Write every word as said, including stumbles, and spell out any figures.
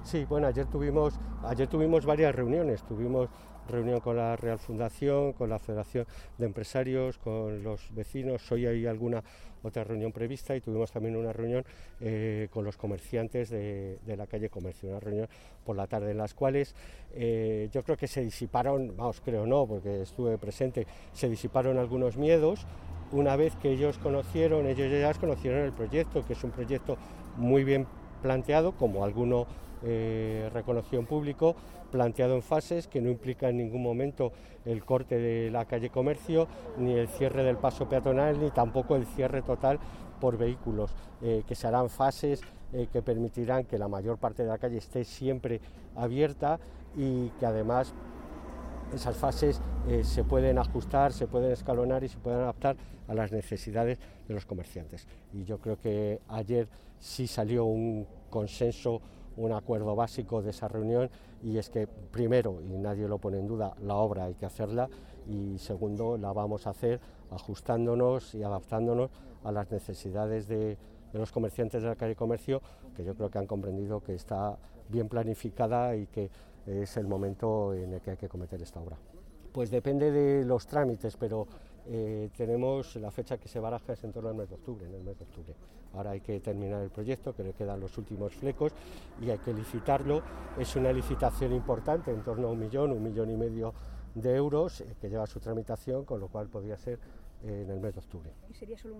Sí, bueno, ayer tuvimos, ayer tuvimos varias reuniones, tuvimos reunión con la Real Fundación, con la Federación de Empresarios, con los vecinos, hoy hay alguna otra reunión prevista y tuvimos también una reunión eh, con los comerciantes de, de la calle Comercio, una reunión por la tarde en las cuales eh, yo creo que se disiparon, vamos, creo no, porque estuve presente, se disiparon algunos miedos. Una vez que ellos conocieron, ellos ya conocieron el proyecto, que es un proyecto muy bien planteado, como alguno eh, reconoció en público, planteado en fases que no implica en ningún momento el corte de la calle Comercio, ni el cierre del paso peatonal, ni tampoco el cierre total por vehículos, eh, que se harán fases eh, que permitirán que la mayor parte de la calle esté siempre abierta y que además esas fases eh, se pueden ajustar, se pueden escalonar y se pueden adaptar a las necesidades de los comerciantes. Y yo creo que ayer sí salió un consenso, un acuerdo básico de esa reunión, y es que primero, y nadie lo pone en duda, la obra hay que hacerla, y segundo, la vamos a hacer ajustándonos y adaptándonos a las necesidades de, de los comerciantes de la calle Comercio, que yo creo que han comprendido que está bien planificada y que es el momento en el que hay que cometer esta obra. Pues depende de los trámites, pero eh, tenemos la fecha que se baraja es en torno al mes de octubre, en el mes de octubre. Ahora hay que terminar el proyecto, que le quedan los últimos flecos y hay que licitarlo. Es una licitación importante, en torno a un millón, un millón y medio de euros, eh, que lleva su tramitación, con lo cual podría ser eh, en el mes de octubre. ¿Y sería solo un